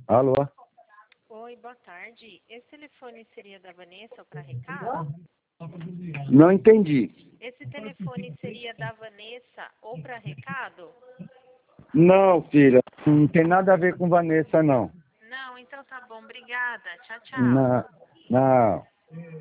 Alô? Oi, boa tarde. Esse telefone seria da Vanessa ou para recado? Não entendi. Esse telefone seria da Vanessa ou para recado? Não, filha, não tem nada a ver com Vanessa, não. Não, então tá bom. Obrigada. Tchau, tchau. Não, não.